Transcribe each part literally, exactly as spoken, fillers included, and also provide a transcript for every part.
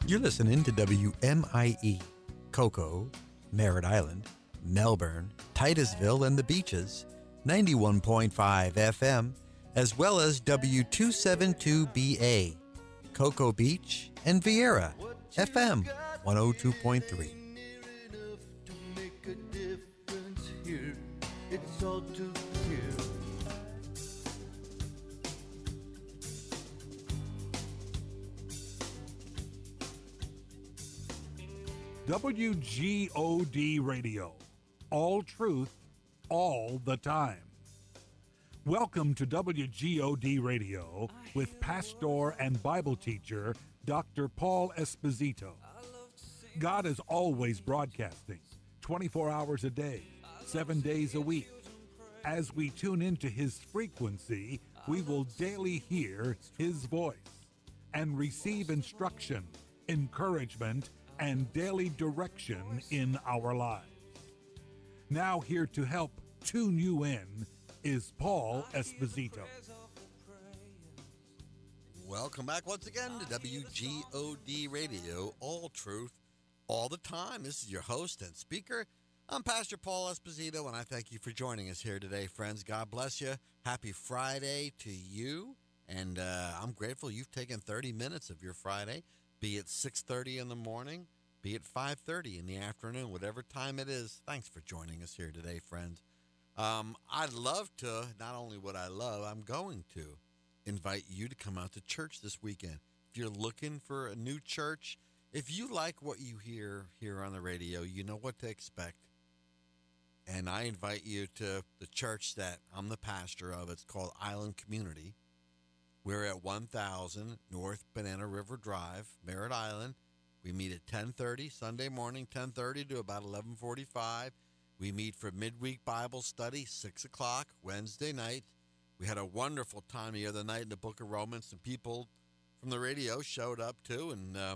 You're listening to W M I E, Cocoa, Merritt Island, Melbourne, Titusville, and the Beaches, ninety-one point five F M, as well as W two seventy-two B A, Cocoa Beach, and Vieira, F M one oh two point three. It's all too clear. W G O D Radio. All truth, all the time. Welcome to W G O D Radio with pastor and Bible teacher Doctor Paul Esposito. God is always broadcasting, twenty-four hours a day, seven days a week. As we tune into his frequency, we will daily hear his voice and receive instruction, encouragement, and daily direction in our lives. Now here to help tune you in is Paul Esposito. Welcome back once again to W G O D Radio, all truth, all the time. This is your host and speaker. I'm Pastor Paul Esposito, and I thank you for joining us here today, friends. God bless you. Happy Friday to you, and uh, I'm grateful you've taken thirty minutes of your Friday, be it six thirty in the morning, be it five thirty in the afternoon, whatever time it is. Thanks for joining us here today, friends. Um, I'd love to, not only would I love, I'm going to invite you to come out to church this weekend. If you're looking for a new church, if you like what you hear here on the radio, you know what to expect. And I invite you to the church that I'm the pastor of. It's called Island Community. We're at one thousand North Banana River Drive, Merritt Island. We meet at ten thirty Sunday morning, ten thirty to about eleven forty-five. We meet for midweek Bible study, six o'clock, Wednesday night. We had a wonderful time the other night in the book of Romans. Some people from the radio showed up too, and uh,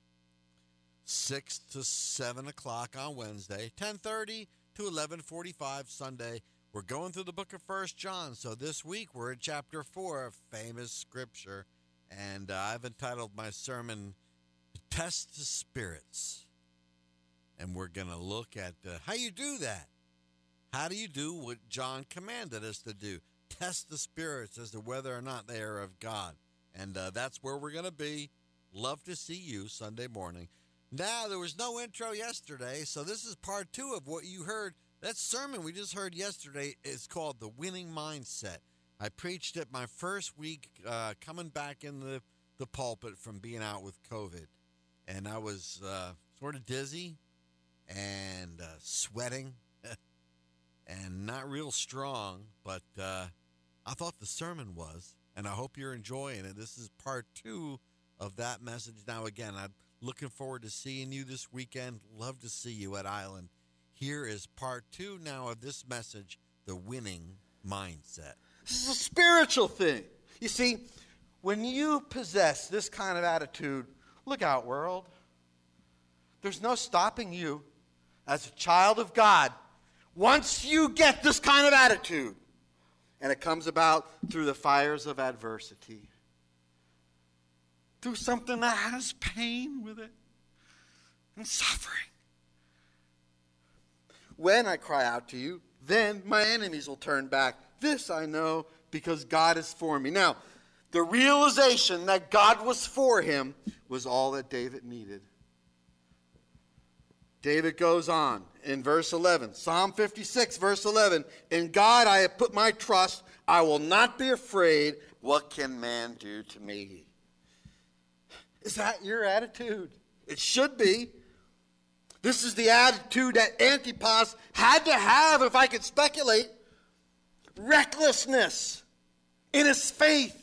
six to seven o'clock on Wednesday, ten thirty to eleven forty-five Sunday. We're going through the book of First John. So this week we're in chapter four, a famous scripture, and uh, I've entitled my sermon, Test the Spirits. And we're going to look at uh, how you do that. How do you do what John commanded us to do? Test the spirits as to whether or not they are of God. And uh, that's where we're going to be. Love to see you Sunday morning. Now, there was no intro yesterday, so this is part two of what you heard. That sermon we just heard yesterday is called The Winning Mindset. I preached it my first week uh, coming back in the, the pulpit from being out with COVID. And I was uh, sort of dizzy and uh, sweating and not real strong, but uh, I thought the sermon was, and I hope you're enjoying it. This is part two of that message. Now, again, I'm looking forward to seeing you this weekend. Love to see you at Island. Here is part two now of this message, The Winning Mindset. This is a spiritual thing. You see, when you possess this kind of attitude, look out, world. There's no stopping you as a child of God. Once you get this kind of attitude, and it comes about through the fires of adversity, through something that has pain with it and suffering. When I cry out to you, then my enemies will turn back. This I know because God is for me. Now, the realization that God was for him was all that David needed. David goes on in verse eleven, Psalm fifty-six, verse eleven, in God I have put my trust. I will not be afraid. What can man do to me? Is that your attitude? It should be. This is the attitude that Antipas had to have, if I could speculate. Recklessness in his faith.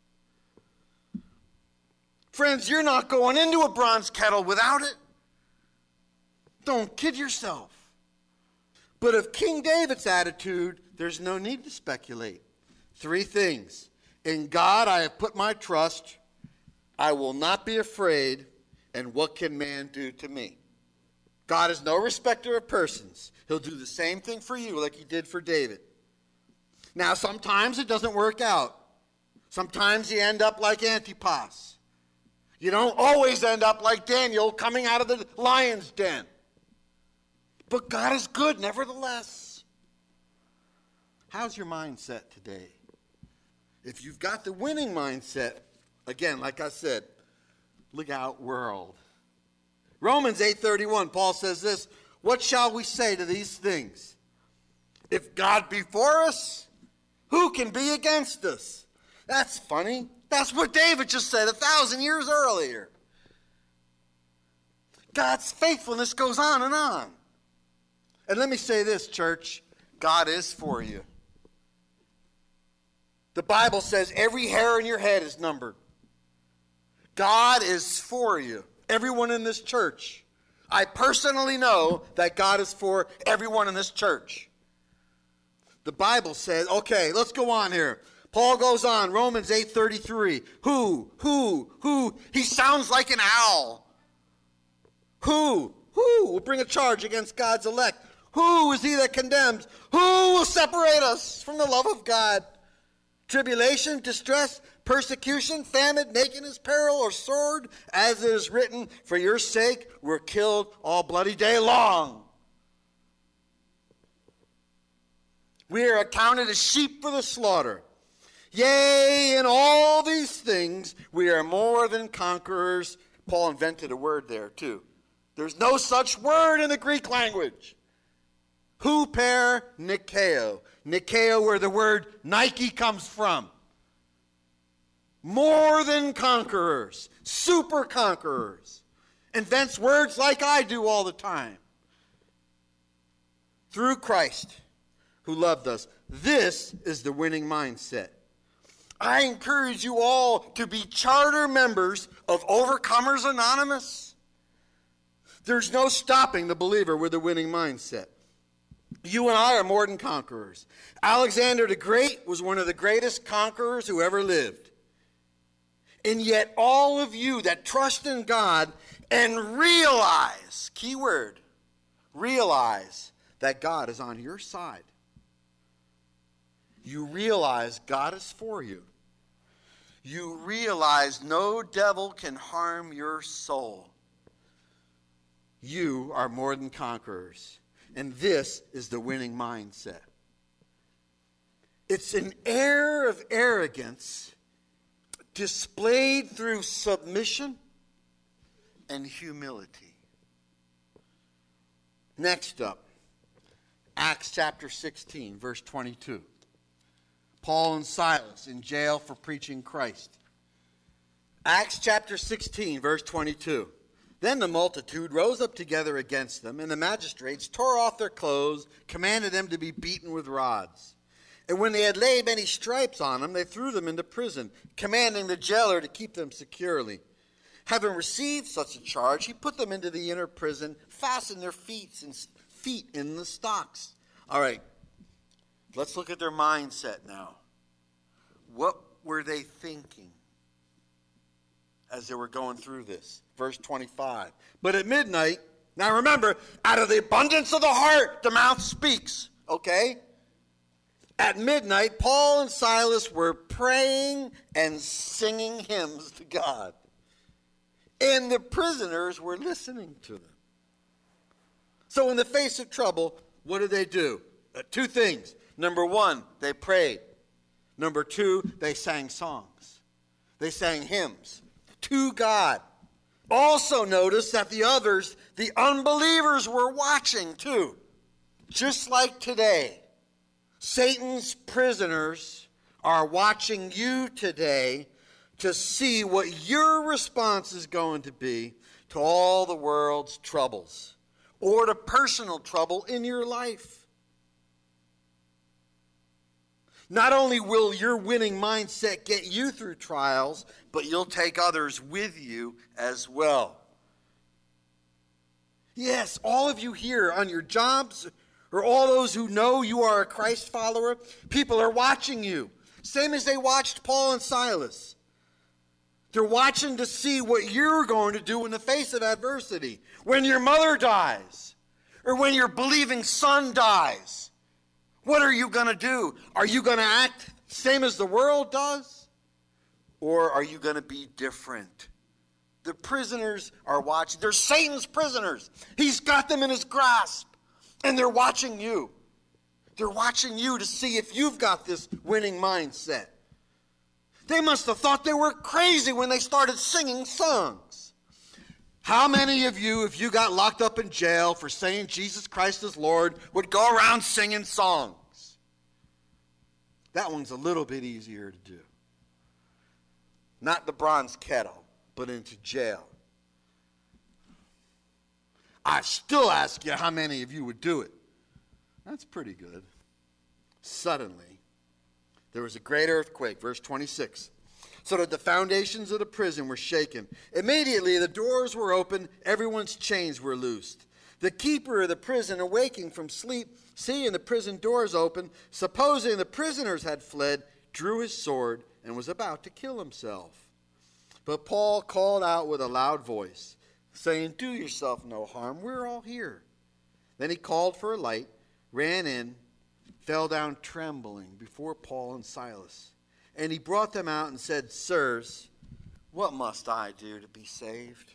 Friends, you're not going into a bronze kettle without it. Don't kid yourself. But of King David's attitude, there's no need to speculate. Three things. In God I have put my trust. I will not be afraid. And what can man do to me? God is no respecter of persons. He'll do the same thing for you like he did for David. Now, sometimes it doesn't work out. Sometimes you end up like Antipas. You don't always end up like Daniel coming out of the lion's den. But God is good nevertheless. How's your mindset today? If you've got the winning mindset, again, like I said, look out, world. Romans eight thirty-one, Paul says this, what shall we say to these things? If God be for us, who can be against us? That's funny. That's what David just said a thousand years earlier. God's faithfulness goes on and on. And let me say this, church, God is for you. The Bible says every hair in your head is numbered. God is for you. Everyone in this church. I personally know that God is for everyone in this church. The Bible says, okay, let's go on here. Paul goes on, Romans eight thirty-three. Who, who, who? He sounds like an owl. Who, who will bring a charge against God's elect? Who is he that condemns? Who will separate us from the love of God? Tribulation, distress, persecution, famine, nakedness, peril, or sword, as it is written, for your sake we're killed all bloody day long. We are accounted as sheep for the slaughter. Yea, in all these things we are more than conquerors. Paul invented a word there too. There's no such word in the Greek language. Huper Nikeo. Nikeo, where the word Nike comes from. More than conquerors. Super conquerors. Invents words like I do all the time. Through Christ, who loved us. This is the winning mindset. I encourage you all to be charter members of Overcomers Anonymous. There's no stopping the believer with a winning mindset. You and I are more than conquerors. Alexander the Great was one of the greatest conquerors who ever lived. And yet all of you that trust in God and realize, key word, realize that God is on your side. You realize God is for you. You realize no devil can harm your soul. You are more than conquerors. And this is the winning mindset. It's an air of arrogance displayed through submission and humility. Next up, Acts chapter sixteen, verse twenty-two. Paul and Silas in jail for preaching Christ. Acts chapter sixteen, verse twenty-two. Then the multitude rose up together against them, and the magistrates tore off their clothes, commanded them to be beaten with rods. And when they had laid many stripes on them, they threw them into prison, commanding the jailer to keep them securely. Having received such a charge, he put them into the inner prison, fastened their feet in, feet in the stocks. All right, let's look at their mindset now. What were they thinking as they were going through this? Verse twenty-five. But at midnight, now remember, out of the abundance of the heart, the mouth speaks, okay? At midnight, Paul and Silas were praying and singing hymns to God. And the prisoners were listening to them. So in the face of trouble, what did they do? Uh, two things. Number one, they prayed. Number two, they sang songs. They sang hymns to God. Also notice that the others, the unbelievers, were watching too. Just like today, Satan's prisoners are watching you today to see what your response is going to be to all the world's troubles or to personal trouble in your life. Not only will your winning mindset get you through trials, but you'll take others with you as well. Yes, all of you here on your jobs, or all those who know you are a Christ follower, people are watching you. Same as they watched Paul and Silas. They're watching to see what you're going to do in the face of adversity. When your mother dies, or when your believing son dies. What are you going to do? Are you going to act same as the world does? Or are you going to be different? The prisoners are watching. They're Satan's prisoners. He's got them in his grasp. And they're watching you. They're watching you to see if you've got this winning mindset. They must have thought they were crazy when they started singing songs. How many of you, if you got locked up in jail for saying Jesus Christ is Lord, would go around singing songs? That one's a little bit easier to do. Not the bronze kettle, but into jail. I still ask you how many of you would do it. That's pretty good. Suddenly, there was a great earthquake, verse twenty-six, so that the foundations of the prison were shaken. Immediately the doors were opened, everyone's chains were loosed. The keeper of the prison, awaking from sleep, seeing the prison doors open, supposing the prisoners had fled, drew his sword and was about to kill himself. But Paul called out with a loud voice, saying, "Do yourself no harm, we're all here." Then he called for a light, ran in, fell down trembling before Paul and Silas. And he brought them out and said, "Sirs, what must I do to be saved?"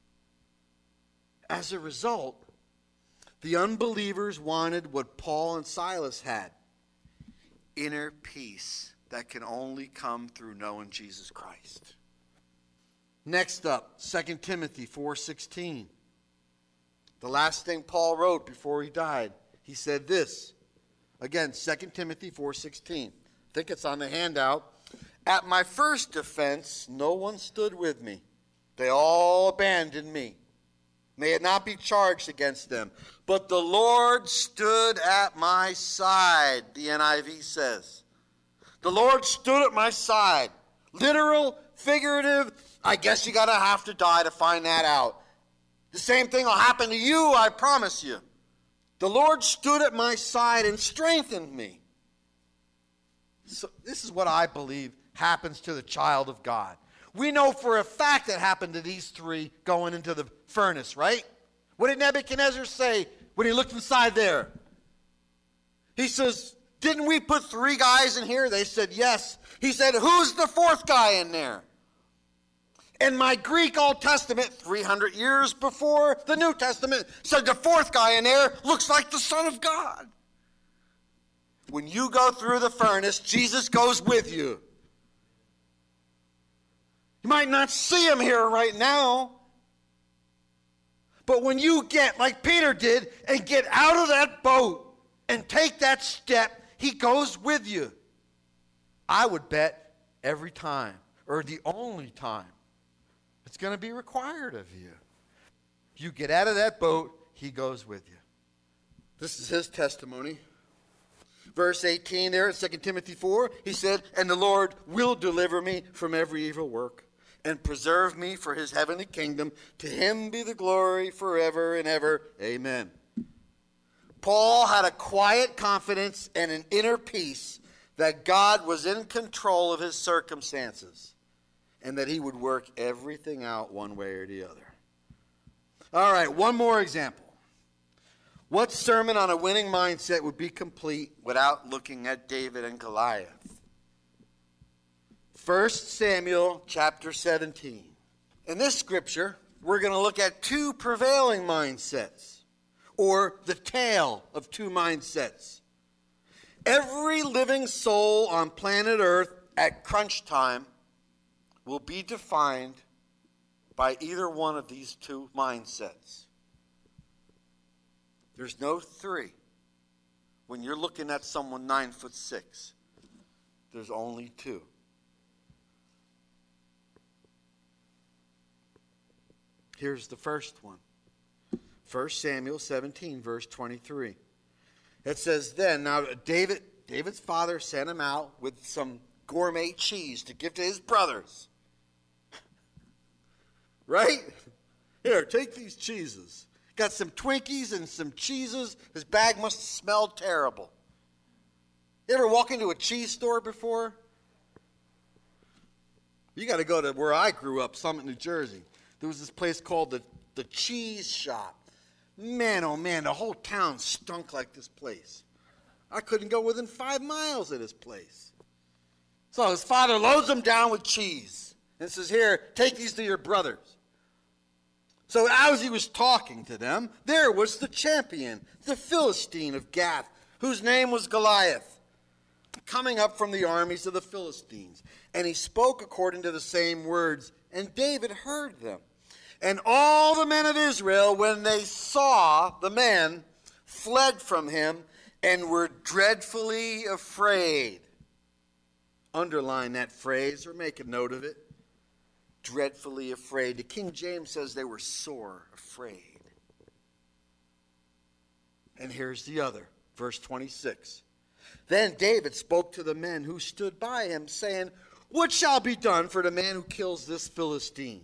As a result, the unbelievers wanted what Paul and Silas had: inner peace that can only come through knowing Jesus Christ. Next up, Second Timothy four sixteen. The last thing Paul wrote before he died. He said this. Again, Second Timothy four sixteen. I think it's on the handout. "At my first defense, no one stood with me. They all abandoned me. May it not be charged against them. But the Lord stood at my side," the N I V says. The Lord stood at my side. Literal, figurative, I guess you got to have to die to find that out. The same thing will happen to you, I promise you. The Lord stood at my side and strengthened me. So this is what I believe happens to the child of God. We know for a fact that happened to these three going into the furnace, right? What did Nebuchadnezzar say when he looked inside there? He says, "Didn't we put three guys in here?" They said, "Yes." He said, "Who's the fourth guy in there?" In my Greek Old Testament, three hundred years before the New Testament, said the fourth guy in there looks like the Son of God. When you go through the furnace, Jesus goes with you. You might not see him here right now, but when you get, like Peter did, and get out of that boat and take that step, he goes with you. I would bet every time, or the only time, it's going to be required of you. You get out of that boat, he goes with you. This is his testimony. Verse eighteen there in Second Timothy four, he said, "And the Lord will deliver me from every evil work and preserve me for his heavenly kingdom. To him be the glory forever and ever. Amen." Paul had a quiet confidence and an inner peace that God was in control of his circumstances and that he would work everything out one way or the other. All right, one more example. What sermon on a winning mindset would be complete without looking at David and Goliath? First Samuel chapter seventeen. In this scripture, we're going to look at two prevailing mindsets, or the tale of two mindsets. Every living soul on planet Earth at crunch time will be defined by either one of these two mindsets. There's no three. When you're looking at someone nine foot six, there's only two. Here's the first one. First Samuel seventeen, verse twenty-three. It says then, now David, David's father sent him out with some gourmet cheese to give to his brothers. Right? Here, take these cheeses. Got some Twinkies and some cheeses. His bag must have smelled terrible. You ever walk into a cheese store before? You got to go to where I grew up, Summit, New Jersey. There was this place called the, the Cheese Shop. Man, oh man, the whole town stunk like this place. I couldn't go within five miles of this place. So his father loads him down with cheese and says, here, take these to your brothers. So as he was talking to them, there was the champion, the Philistine of Gath, whose name was Goliath, coming up from the armies of the Philistines. And he spoke according to the same words, and David heard them. And all the men of Israel, when they saw the man, fled from him and were dreadfully afraid. Underline that phrase or make a note of it. Dreadfully afraid. The King James says they were sore afraid. And here's the other, verse twenty-six. Then David spoke to the men who stood by him, saying, what shall be done for the man who kills this Philistine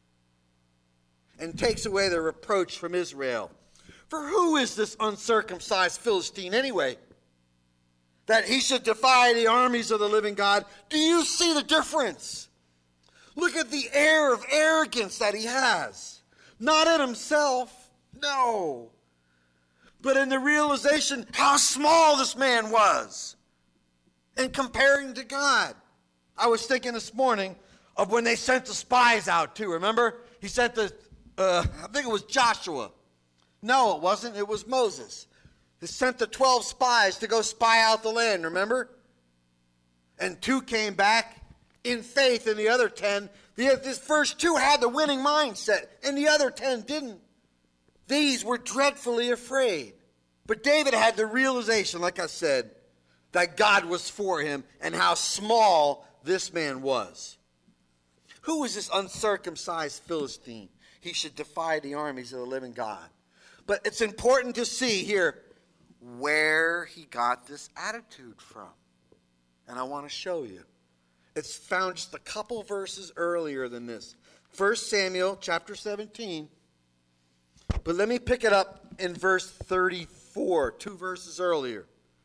and takes away the reproach from Israel? For who is this uncircumcised Philistine anyway, that he should defy the armies of the living God? Do you see the difference? Look at the air of arrogance that he has. Not in himself, no, but in the realization how small this man was and comparing to God. I was thinking this morning of when they sent the spies out too. Remember? He sent the, uh, I think it was Joshua. No, it wasn't. It was Moses. He sent the twelve spies to go spy out the land, remember? And two came back in faith, and the other ten, the, the first two had the winning mindset, and the other ten didn't. These were dreadfully afraid. But David had the realization, like I said, that God was for him and how small this man was. Who was this uncircumcised Philistine? He should defy the armies of the living God. But it's important to see here where he got this attitude from. And I want to show you. It's found just a couple verses earlier than this. First Samuel chapter seventeen. But let me pick it up in verse thirty-four, two verses earlier.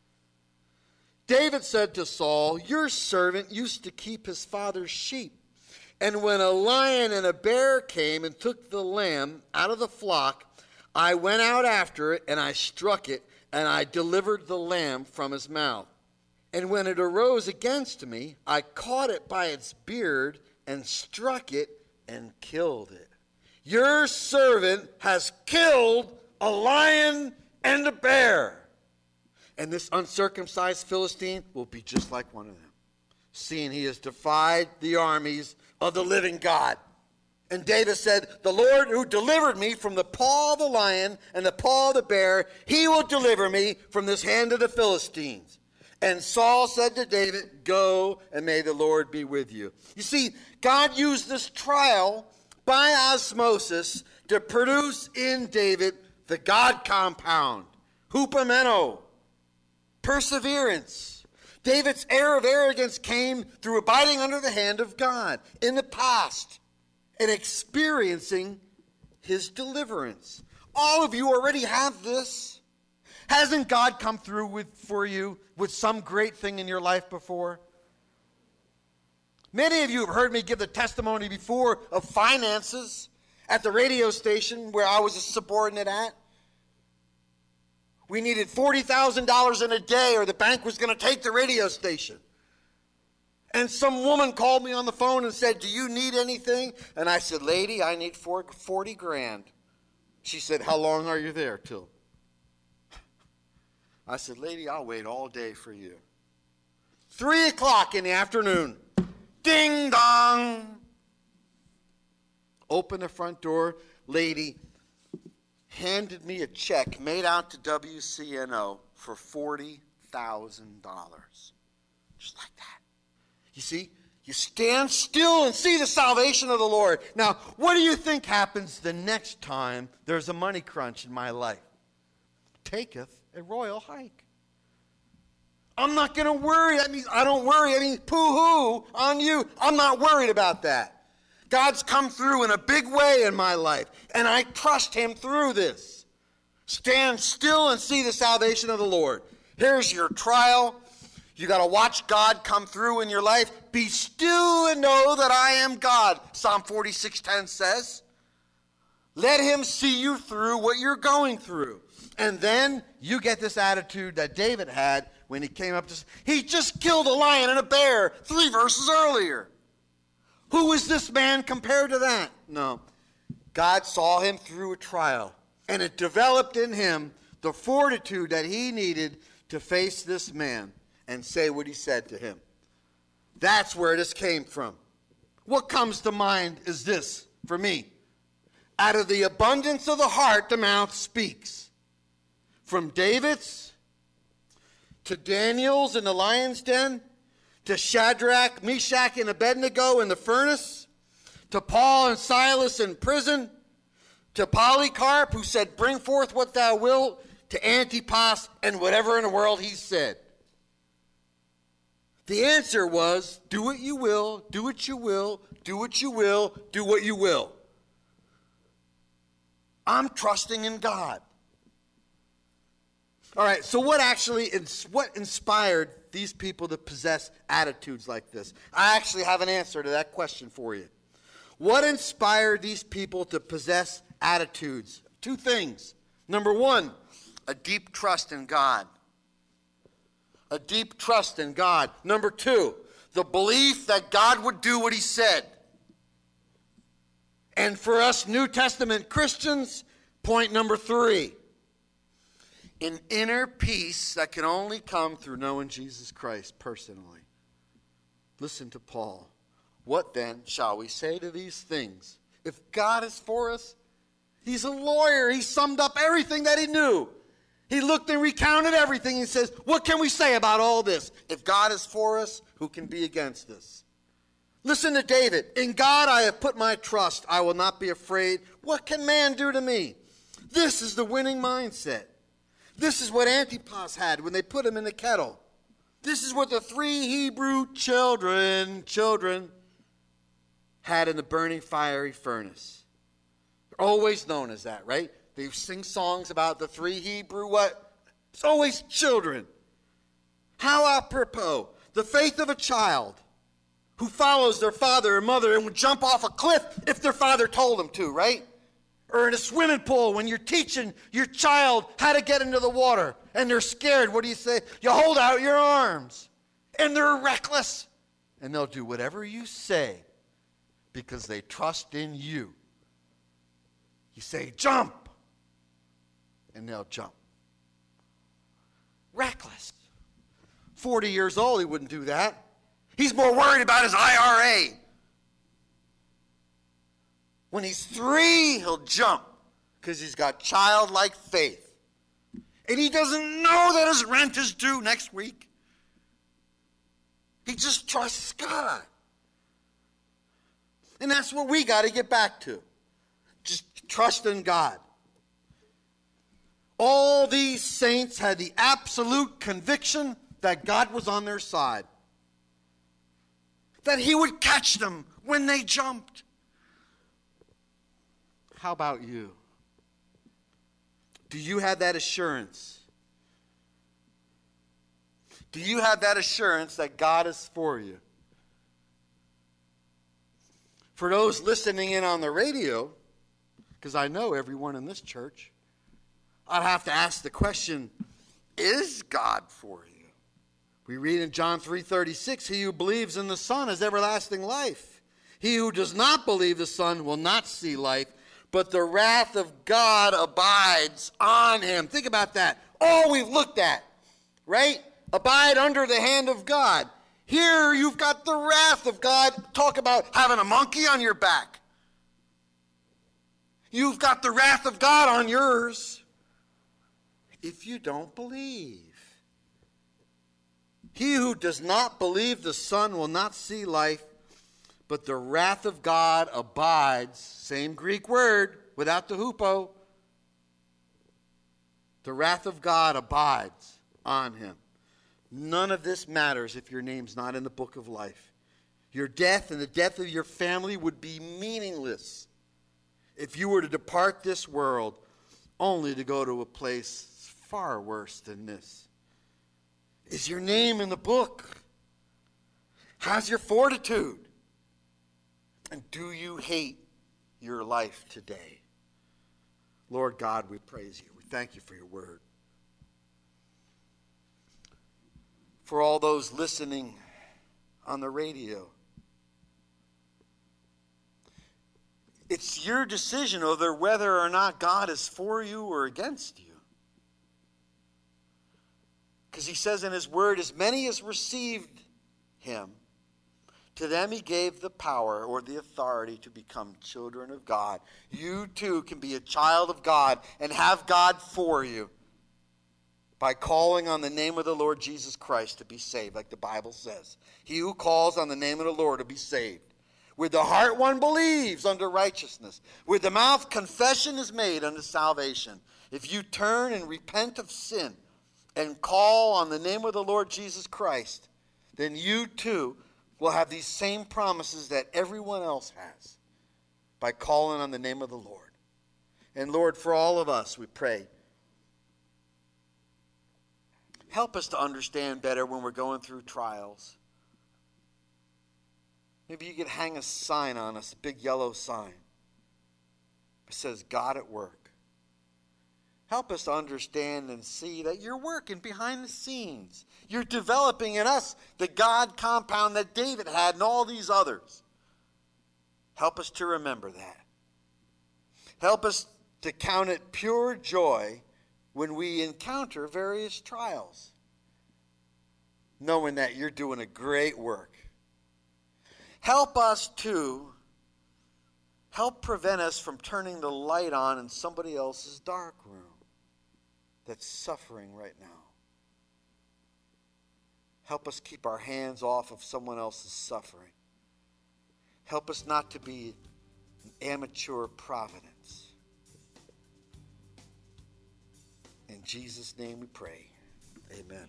David said to Saul, your servant used to keep his father's sheep. And when a lion and a bear came and took the lamb out of the flock, I went out after it, and I struck it, and I delivered the lamb from his mouth. And when it arose against me, I caught it by its beard and struck it and killed it. Your servant has killed a lion and a bear. And this uncircumcised Philistine will be just like one of them, seeing he has defied the armies of the living God. And David said, the Lord who delivered me from the paw of the lion and the paw of the bear, he will deliver me from this hand of the Philistines. And Saul said to David, go, and may the Lord be with you. You see, God used this trial by osmosis to produce in David the God compound, hupomeno, perseverance. David's air of arrogance came through abiding under the hand of God in the past and experiencing his deliverance. All of you already have this. Hasn't God come through with for you with some great thing in your life before? Many of you have heard me give the testimony before of finances at the radio station where I was a subordinate at. We needed forty thousand dollars in a day or the bank was going to take the radio station. And some woman called me on the phone and said, do you need anything? And I said, lady, I need forty grand. She said, how long are you there till? I said, lady, I'll wait all day for you. Three o'clock in the afternoon. Ding dong. Open the front door. Lady handed me a check made out to W C N O for forty thousand dollars. Just like that. You see, you stand still and see the salvation of the Lord. Now, what do you think happens the next time there's a money crunch in my life? Taketh a royal hike. I'm not going to worry. That means I don't worry. I mean, poo-hoo on you. I'm not worried about that. God's come through in a big way in my life, and I trust him through this. Stand still and see the salvation of the Lord. Here's your trial. You got to watch God come through in your life. Be still and know that I am God. Psalm forty-six ten says. Let him see you through what you're going through. And then you get this attitude that David had when he came up to... He just killed a lion and a bear three verses earlier. Who is this man compared to that? No. God saw him through a trial, and it developed in him the fortitude that he needed to face this man and say what he said to him. That's where this came from. What comes to mind is this for me. Out of the abundance of the heart, the mouth speaks. From David's to Daniel's in the lion's den, to Shadrach, Meshach, and Abednego in the furnace, to Paul and Silas in prison, to Polycarp, who said, bring forth what thou wilt, to Antipas, and whatever in the world he said. The answer was, do what you will, do what you will, do what you will, do what you will. I'm trusting in God. All right, so what actually, what inspired these people to possess attitudes like this? I actually have an answer to that question for you. What inspired these people to possess attitudes? Two things. Number one, a deep trust in God. A deep trust in God. Number two, the belief that God would do what he said. And for us New Testament Christians, point number three, an inner peace that can only come through knowing Jesus Christ personally. Listen to Paul. What then shall we say to these things? If God is for us, he's a lawyer. He summed up everything that he knew. He looked and recounted everything. He says, what can we say about all this? If God is for us, who can be against us? Listen to David. In God I have put my trust. I will not be afraid. What can man do to me? This is the winning mindset. This is what Antipas had when they put him in the kettle. This is what the three Hebrew children, children had in the burning fiery furnace. They're always known as that, right? They sing songs about the three Hebrew what? It's always children. How apropos, the faith of a child who follows their father or mother and would jump off a cliff if their father told them to, right? Or in a swimming pool when you're teaching your child how to get into the water and they're scared. What do you say? You hold out your arms. And they're reckless. And they'll do whatever you say because they trust in you. You say, jump. And they'll jump. Reckless. forty years old, he wouldn't do that. He's more worried about his I R A. When he's three, he'll jump because he's got childlike faith. And he doesn't know that his rent is due next week. He just trusts God. And that's what we got to get back to. Just trust in God. All these saints had the absolute conviction that God was on their side. That he would catch them when they jumped. How about you? Do you have that assurance? Do you have that assurance that God is for you? For those listening in on the radio, because I know everyone in this church, I'd have to ask the question, is God for you? We read in John three thirty-six, he who believes in the Son has everlasting life. He who does not believe the Son will not see life, but the wrath of God abides on him. Think about that. All we've looked at, right? Abide under the hand of God. Here you've got the wrath of God. Talk about having a monkey on your back. You've got the wrath of God on yours if you don't believe. He who does not believe the Son will not see life, but the wrath of God abides, same Greek word, without the hupo. The wrath of God abides on him. None of this matters if your name's not in the book of life. Your death and the death of your family would be meaningless if you were to depart this world only to go to a place far worse than this. Is your name in the book? How's your fortitude? And do you hate your life today? Lord God, we praise you. We thank you for your word. For all those listening on the radio, It's your decision over whether or not God is for you or against you. Because he says in his word, as many as received him, to them he gave the power or the authority to become children of God. You too can be a child of God and have God for you by calling on the name of the Lord Jesus Christ to be saved, like the Bible says. He who calls on the name of the Lord will be saved. With the heart one believes unto righteousness. With the mouth confession is made unto salvation. If you turn and repent of sin and call on the name of the Lord Jesus Christ, then you too will have these same promises that everyone else has by calling on the name of the Lord. And Lord, for all of us, we pray, help us to understand better when we're going through trials. Maybe you could hang a sign on us, a big yellow sign. It says, God at work. Help us to understand and see that you're working behind the scenes. You're developing in us the God compound that David had and all these others. Help us to remember that. Help us to count it pure joy when we encounter various trials, knowing that you're doing a great work. Help us to help prevent us from turning the light on in somebody else's dark room that's suffering right now. Help us keep our hands off of someone else's suffering. Help us not to be an amateur providence. In Jesus' name we pray. Amen.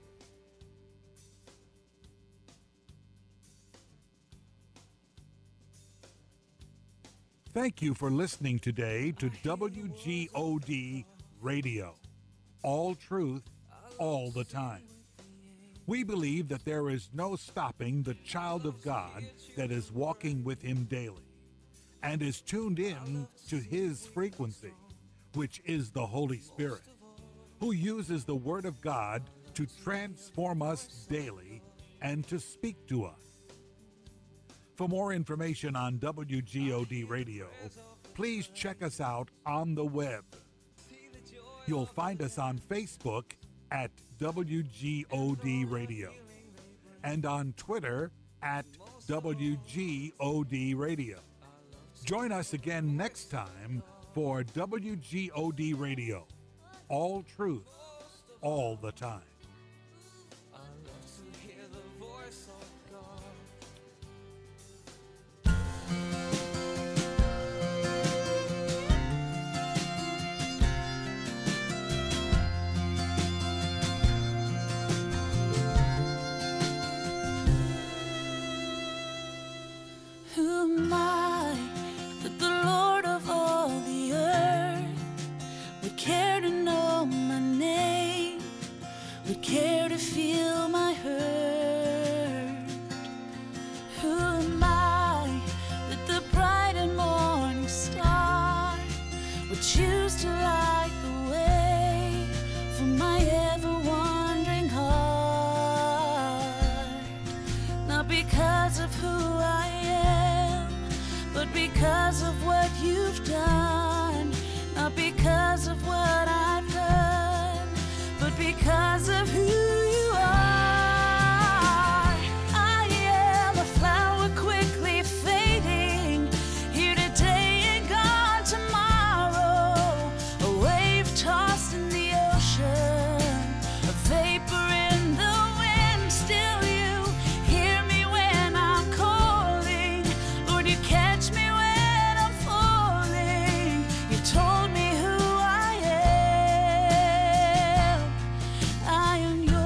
Thank you for listening today to W G O D Radio. All truth, all the time. We believe that there is no stopping the child of God that is walking with him daily and is tuned in to his frequency, which is the Holy Spirit, who uses the Word of God to transform us daily and to speak to us. For more information on W G O D Radio, please check us out on the web. You'll find us on Facebook at W G O D Radio and on Twitter at W G O D Radio. Join us again next time for W G O D Radio. All truth, all the time. Who am I that the Lord of all the earth would care to know my name, would care to feel my hurt? Who am I that the bright and morning star would choose to light the way for my ever-wandering heart? Not because of who I am, but because of what you've done. Not because of what I've done, but because of who you are. I am a flower quickly fading, here today and gone tomorrow. A wave tossed in the ocean, a vapor in the wind. Still you hear me when I'm calling. Lord, you catch me when I'm falling. You told me who I am. I am yours.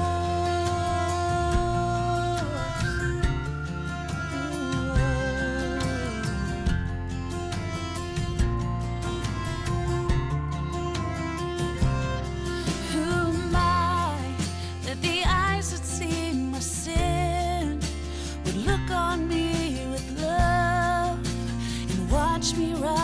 Who am I that the eyes that see my sin would look on me with love and watch me rise?